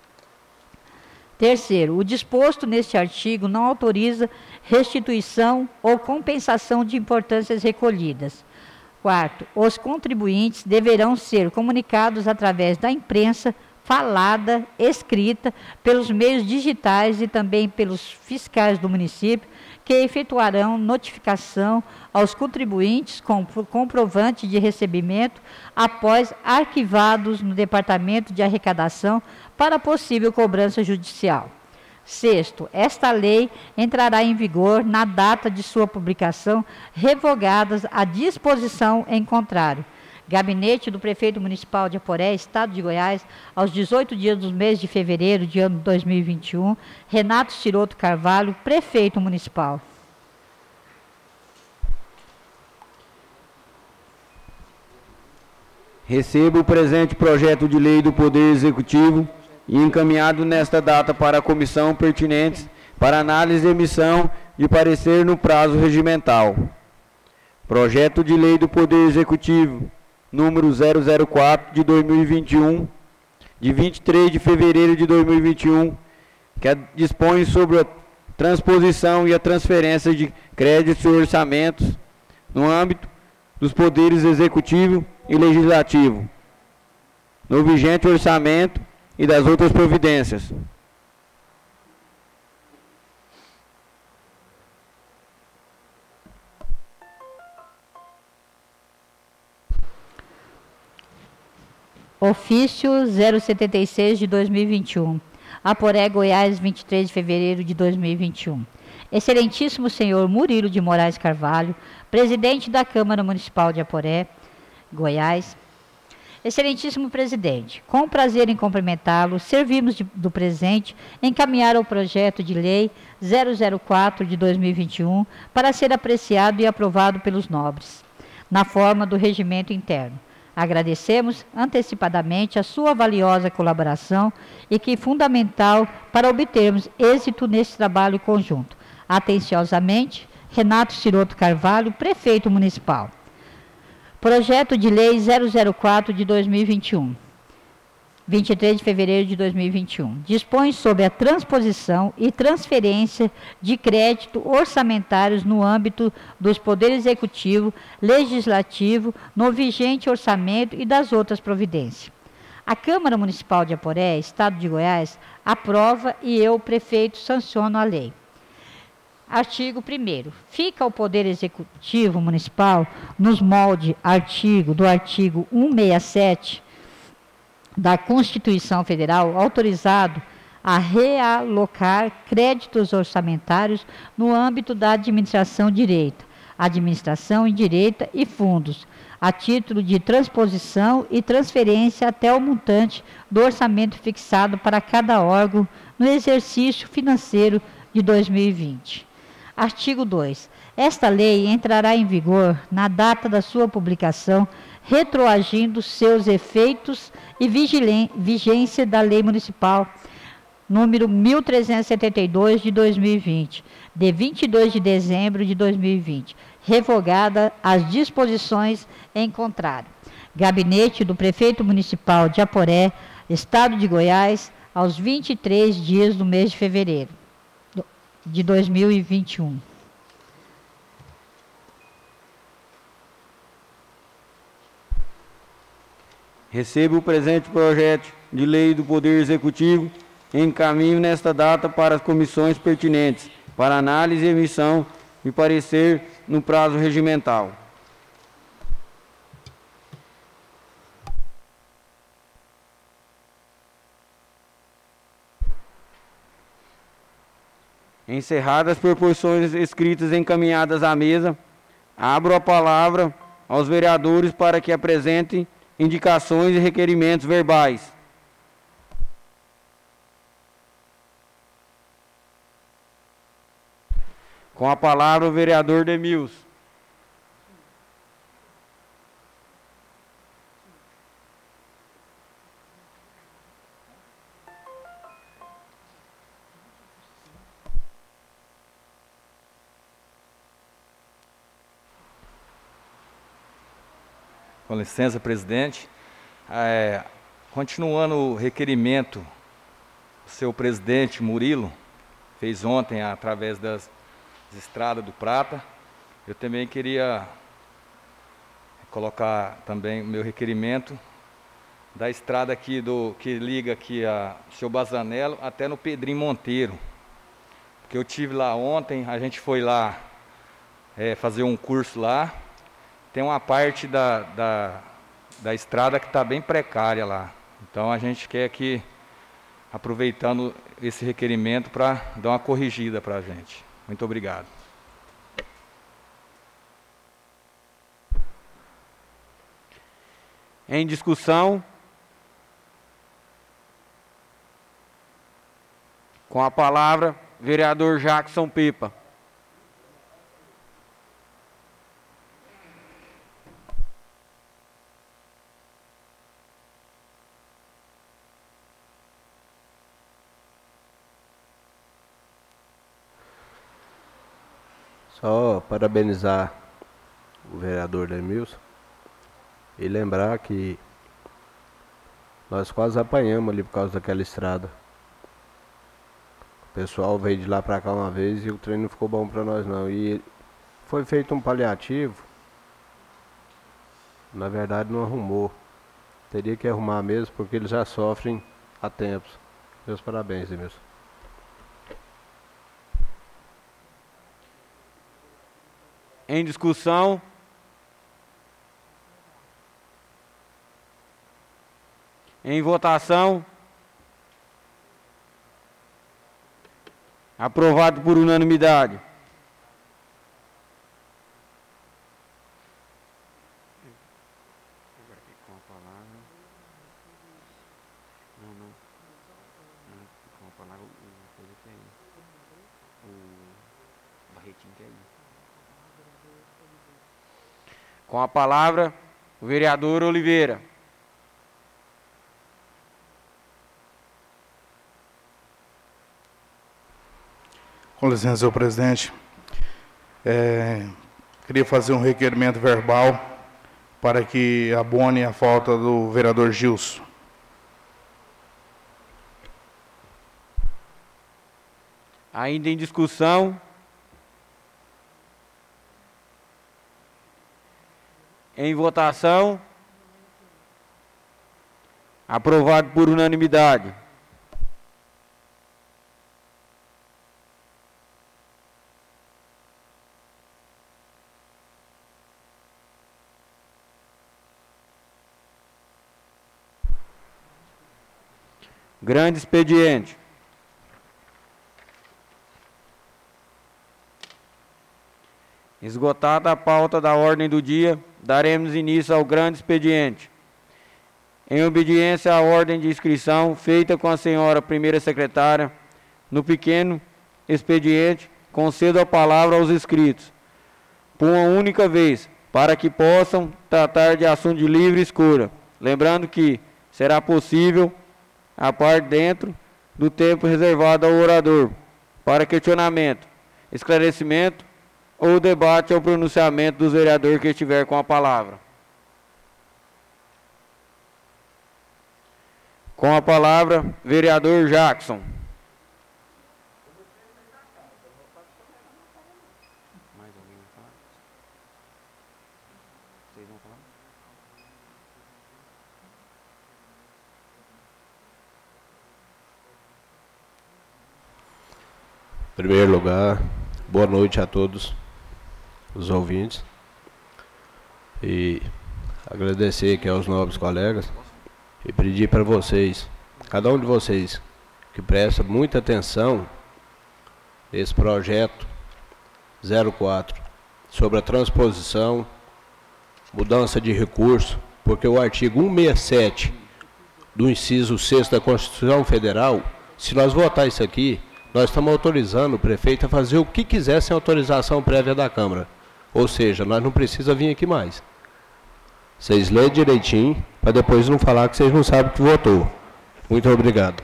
Terceiro, o disposto neste artigo não autoriza restituição ou compensação de importâncias recolhidas. Quarto, os contribuintes deverão ser comunicados através da imprensa, falada, escrita, pelos meios digitais e também pelos fiscais do município, que efetuarão notificação aos contribuintes com comprovante de recebimento após arquivados no Departamento de Arrecadação para possível cobrança judicial. Sexto, esta lei entrará em vigor na data de sua publicação, revogadas a disposição em contrário. Gabinete do Prefeito Municipal de Aporé, Estado de Goiás, aos dezoito dias do mês de fevereiro de ano dois mil e vinte e um, Renato Ciroto Carvalho, Prefeito Municipal. Recebo o presente projeto de lei do Poder Executivo e encaminhado nesta data para a comissão pertinentes para análise e emissão de parecer no prazo regimental. Projeto de lei do Poder Executivo, número zero zero quatro de dois mil e vinte e um, de vinte e três de fevereiro de dois mil e vinte e um, que dispõe sobre a transposição e a transferência de créditos e orçamentos no âmbito dos poderes executivo e legislativo, no vigente orçamento e das outras providências. Ofício zero setenta e seis de dois mil e vinte e um. Aporé, Goiás, vinte e três de fevereiro de dois mil e vinte e um. Excelentíssimo senhor Murilo de Moraes Carvalho, presidente da Câmara Municipal de Aporé, Goiás. Excelentíssimo presidente, com prazer em cumprimentá-lo, servimos de, do presente encaminhar o projeto de lei zero zero quatro de dois mil e vinte e um para ser apreciado e aprovado pelos nobres, na forma do regimento interno. Agradecemos antecipadamente a sua valiosa colaboração e que é fundamental para obtermos êxito nesse trabalho conjunto. Atenciosamente, Renato Ciroto Carvalho, Prefeito Municipal. Projeto de Lei zero zero quatro de dois mil e vinte e um, vinte e três de fevereiro de dois mil e vinte e um, dispõe sobre a transposição e transferência de crédito orçamentários no âmbito dos poderes executivo, legislativo, no vigente orçamento e das outras providências. A Câmara Municipal de Aporé, Estado de Goiás, aprova e eu, prefeito, sanciono a lei. Artigo primeiro. Fica ao Poder Executivo Municipal, nos moldes artigo, do artigo cento e sessenta e sete da Constituição Federal, autorizado a realocar créditos orçamentários no âmbito da administração direta, administração indireta e fundos, a título de transposição e transferência até o montante do orçamento fixado para cada órgão no exercício financeiro de dois mil e vinte. Artigo dois. Esta lei entrará em vigor na data da sua publicação, retroagindo seus efeitos e vigência da Lei Municipal número mil trezentos e setenta e dois de dois mil e vinte, de vinte e dois de dezembro de dois mil e vinte, revogada as disposições em contrário. Gabinete do Prefeito Municipal de Aporé, Estado de Goiás, aos vinte e três dias do mês de fevereiro de dois mil e vinte e um. Recebo o presente projeto de lei do Poder Executivo e encaminho nesta data para as comissões pertinentes, para análise e emissão de parecer no prazo regimental. Encerradas as proposições escritas e encaminhadas à mesa, abro a palavra aos vereadores para que apresentem indicações e requerimentos verbais. Com a palavra o vereador Demilson. Com licença, presidente. É, continuando o requerimento, o seu presidente Murilo fez ontem através das Estradas do Prata. Eu também queria colocar também o meu requerimento da estrada aqui do que liga aqui a seu Bazanello até no Pedrinho Monteiro, porque eu tive lá ontem, a gente foi lá é, fazer um curso lá. Tem uma parte da, da, da estrada que está bem precária lá. Então a gente quer que, aproveitando esse requerimento, para dar uma corrigida para a gente. Muito obrigado. Em discussão. Com a palavra, vereador Jackson Pipa. Só parabenizar o vereador Demilson e lembrar que nós quase apanhamos ali por causa daquela estrada. O pessoal veio de lá pra cá uma vez e o trem não ficou bom pra nós não. E foi feito um paliativo, na verdade não arrumou. Teria que arrumar mesmo porque eles já sofrem há tempos. Meus parabéns, Demilson. Em discussão. Em votação. Aprovado por unanimidade. Com a palavra, o vereador Oliveira. Com licença, senhor presidente. É, queria fazer um requerimento verbal para que abone a falta do vereador Gilson. Ainda em discussão. Em votação. Aprovado por unanimidade. Grande expediente. Esgotada a pauta da ordem do dia, daremos início ao grande expediente. Em obediência à ordem de inscrição feita com a senhora primeira secretária, no pequeno expediente, concedo a palavra aos inscritos, por uma única vez, para que possam tratar de assunto de livre escolha. Lembrando que será possível a parte dentro do tempo reservado ao orador, para questionamento, esclarecimento ou debate ao pronunciamento dos vereadores que estiver com a palavra. Com a palavra, vereador Jackson. Mais alguém vai falar? Vocês vão falar? Em primeiro lugar, boa noite a todos os ouvintes e agradecer aqui aos nobres colegas e pedir para vocês, cada um de vocês, que presta muita atenção nesse projeto zero quatro sobre a transposição, mudança de recurso, porque o artigo cento e sessenta e sete do inciso sexto da Constituição Federal, se nós votar isso aqui, nós estamos autorizando o prefeito a fazer o que quiser sem autorização prévia da Câmara. Ou seja, nós não precisamos vir aqui mais. Vocês leem direitinho, para depois não falar que vocês não sabem o que votou. Muito obrigado.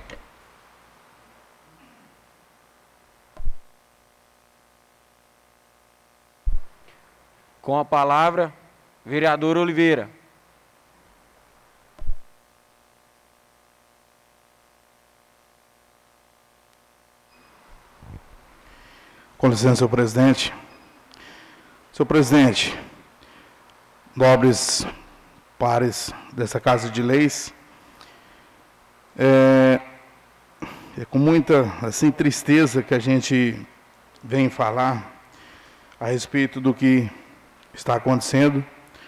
Com a palavra, vereador Oliveira. Com licença, senhor presidente. Senhor presidente, nobres pares dessa Casa de Leis, é, é com muita assim, tristeza que a gente vem falar a respeito do que está acontecendo.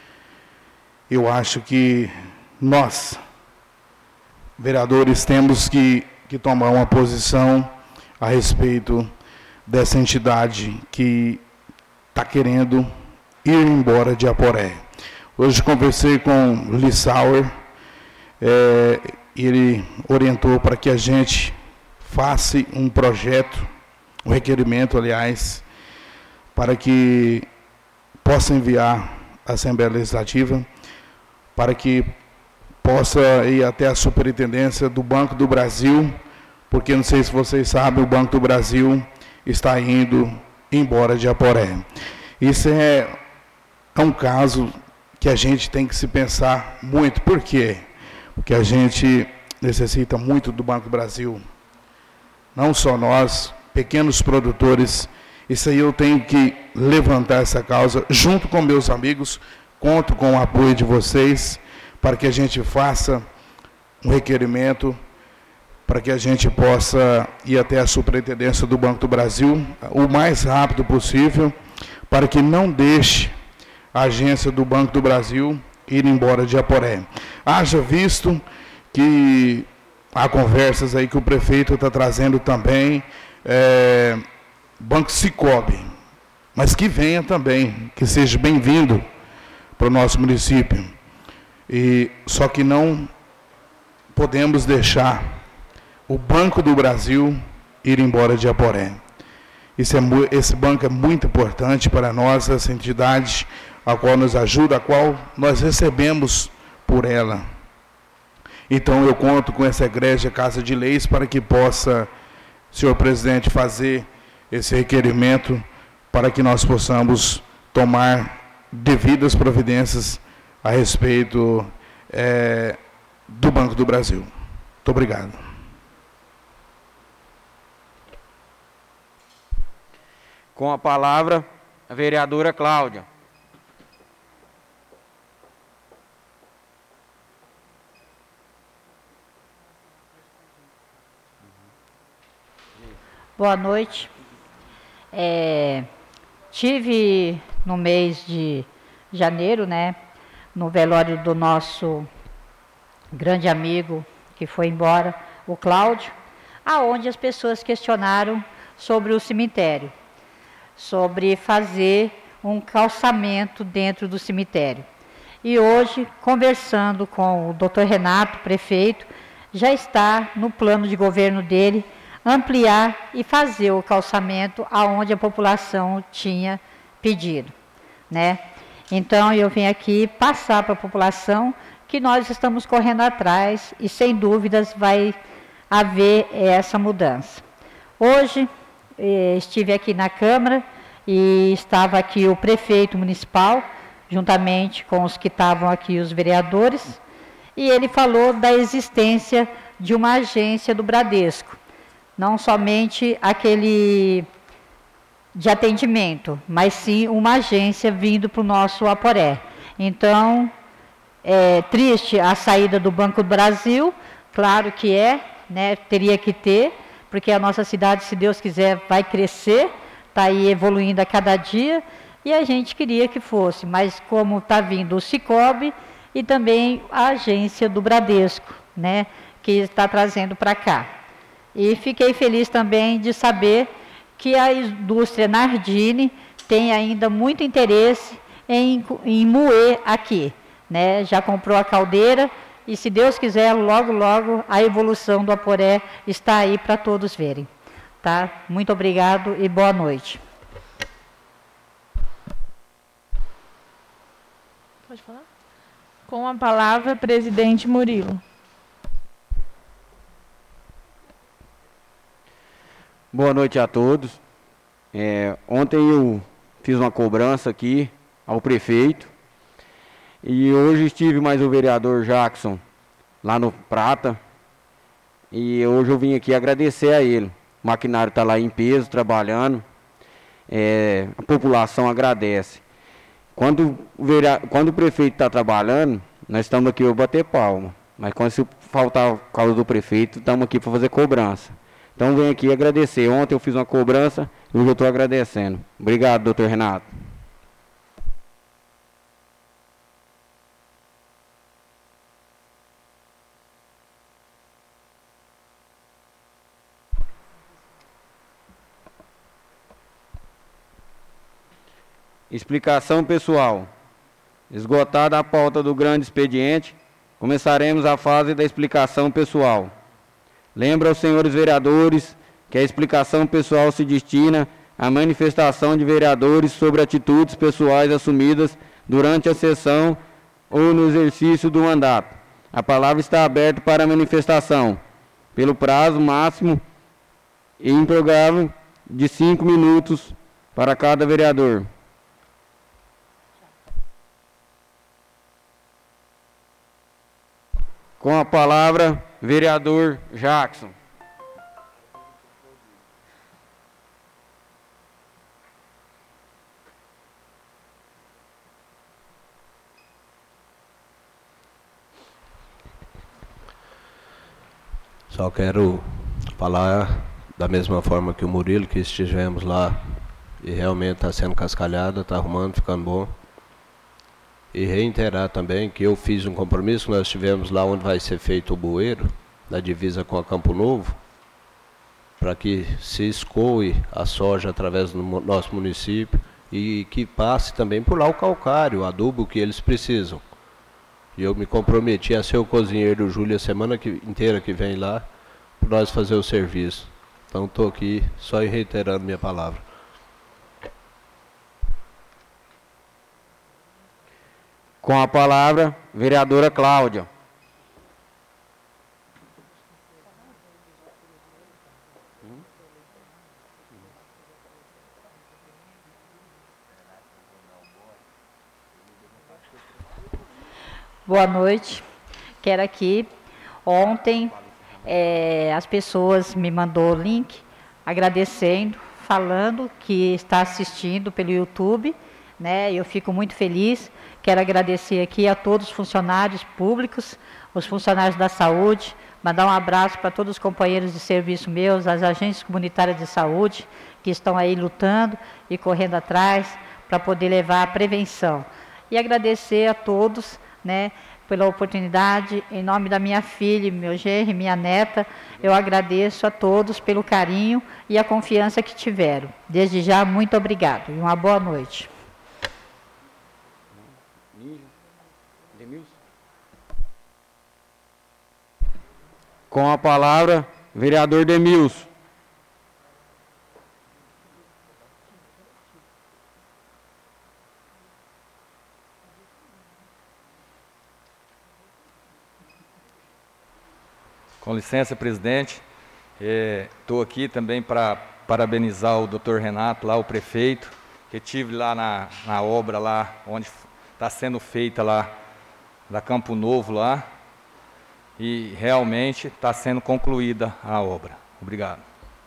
Eu acho que nós, vereadores, temos que, que tomar uma posição a respeito dessa entidade que está querendo ir embora de Aporé. Hoje conversei com o Lissauer, é, ele orientou para que a gente faça um projeto, um requerimento, aliás, para que possa enviar à Assembleia Legislativa, para que possa ir até a Superintendência do Banco do Brasil, porque não sei se vocês sabem, o Banco do Brasil está indo embora de Aporé. Isso é, é um caso que a gente tem que se pensar muito. Por quê? Porque a gente necessita muito do Banco do Brasil. Não só nós, pequenos produtores. Isso aí eu tenho que levantar essa causa junto com meus amigos. Conto com o apoio de vocês para que a gente faça um requerimento para que a gente possa ir até a Superintendência do Banco do Brasil o mais rápido possível, para que não deixe a agência do Banco do Brasil ir embora de Aporé. Haja visto que há conversas aí que o prefeito está trazendo também, é, Banco Sicoob, mas que venha também, que seja bem-vindo para o nosso município. E, só que não podemos deixar o Banco do Brasil ir embora de Aporé. Isso é, esse banco é muito importante para nós, essa entidade a qual nos ajuda, a qual nós recebemos por ela. Então eu conto com essa egrégia Casa de Leis para que possa, senhor presidente, fazer esse requerimento para que nós possamos tomar devidas providências a respeito é, do Banco do Brasil. Muito obrigado. Com a palavra, a vereadora Cláudia. Boa noite. É, tive no mês de janeiro, né, no velório do nosso grande amigo que foi embora, o Cláudio, aonde as pessoas questionaram sobre o cemitério, sobre fazer um calçamento dentro do cemitério. E hoje, conversando com o doutor Renato, prefeito, já está no plano de governo dele ampliar e fazer o calçamento aonde a população tinha pedido, né? Então, eu vim aqui passar para a população que nós estamos correndo atrás e, sem dúvidas, vai haver essa mudança. Hoje, eh, estive aqui na Câmara e estava aqui o prefeito municipal, juntamente com os que estavam aqui, os vereadores, e ele falou da existência de uma agência do Bradesco, não somente aquele de atendimento, mas sim uma agência vindo para o nosso Aporé. Então, é triste a saída do Banco do Brasil, claro que é, né, teria que ter, porque a nossa cidade, se Deus quiser, vai crescer, está aí evoluindo a cada dia, e a gente queria que fosse, mas como está vindo o Cicobi e também a agência do Bradesco, né, que está trazendo para cá. E fiquei feliz também de saber que a indústria Nardini tem ainda muito interesse em, em moer aqui, né? Já comprou a caldeira e, se Deus quiser, logo, logo a evolução do Aporé está aí para todos verem. Tá? Muito obrigado e boa noite. Pode falar? Com a palavra, presidente Murilo. Boa noite a todos. É, ontem eu fiz uma cobrança aqui ao prefeito e hoje estive mais o vereador Jackson lá no Prata e hoje eu vim aqui agradecer a ele. O maquinário está lá em peso, trabalhando, é, a população agradece. Quando o, vereador, quando o prefeito está trabalhando, nós estamos aqui para bater palma, mas quando se faltar por causa do prefeito, estamos aqui para fazer cobrança. Então, venho aqui agradecer. Ontem eu fiz uma cobrança e hoje eu estou agradecendo. Obrigado, doutor Renato. Explicação pessoal. Esgotada a pauta do grande expediente, começaremos a fase da explicação pessoal. Lembra aos senhores vereadores que a explicação pessoal se destina à manifestação de vereadores sobre atitudes pessoais assumidas durante a sessão ou no exercício do mandato. A palavra está aberta para manifestação, pelo prazo máximo e improgável de cinco minutos para cada vereador. Com a palavra, vereador Jackson. Só quero falar da mesma forma que o Murilo, que estivemos lá e realmente está sendo cascalhada, está arrumando, ficando bom. E reiterar também que eu fiz um compromisso, nós estivemos lá onde vai ser feito o bueiro, na divisa com a Campo Novo, para que se escoe a soja através do nosso município e que passe também por lá o calcário, o adubo que eles precisam. E eu me comprometi a ser o cozinheiro do Júlio a semana que, inteira que vem lá, para nós fazer o serviço. Então estou aqui só reiterando minha palavra. Com a palavra, vereadora Cláudia. Boa noite. Quero aqui, ontem, é, as pessoas me mandou o link, agradecendo, falando que está assistindo pelo YouTube, né? Eu fico muito feliz. Quero agradecer aqui a todos os funcionários públicos, os funcionários da saúde, mandar um abraço para todos os companheiros de serviço meus, as agências comunitárias de saúde, que estão aí lutando e correndo atrás para poder levar a prevenção. E agradecer a todos, né, pela oportunidade. Em nome da minha filha, meu genro e minha neta, eu agradeço a todos pelo carinho e a confiança que tiveram. Desde já, muito obrigado e uma boa noite. Com a palavra, vereador Demilson. Com licença, presidente. Estou aqui também para parabenizar o doutor Renato, lá o prefeito, que tive lá na, na obra lá, onde está sendo feita lá, da Campo Novo lá, e realmente está sendo concluída a obra. Obrigado.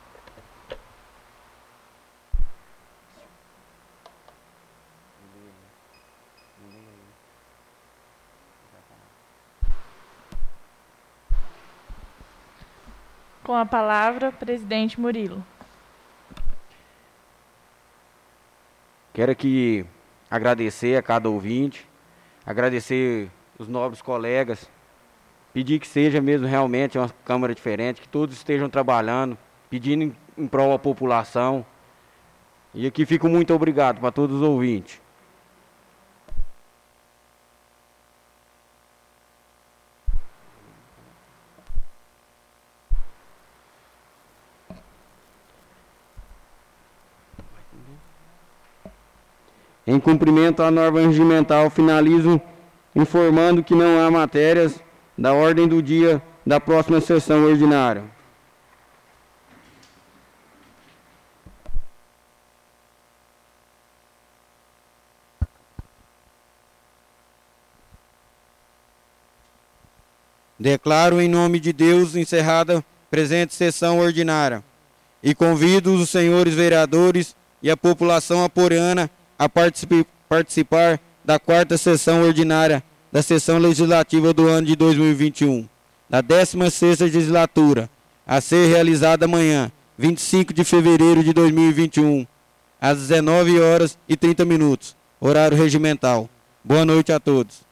Com a palavra, presidente Murilo. Quero aqui agradecer a cada ouvinte, agradecer os nobres colegas, pedir que seja mesmo realmente uma Câmara diferente, que todos estejam trabalhando, pedindo em, em prol da população. E aqui fico muito obrigado para todos os ouvintes. Em cumprimento à norma regimental, finalizo informando que não há matérias da ordem do dia da próxima sessão ordinária. Declaro em nome de Deus encerrada presente sessão ordinária e convido os senhores vereadores e a população aporeana a participi- participar da quarta sessão ordinária da sessão legislativa do ano de dois mil e vinte e um, da décima sexta legislatura, a ser realizada amanhã, vinte e cinco de fevereiro de dois mil e vinte e um, às dezenove horas e trinta minutos, horário regimental. Boa noite a todos.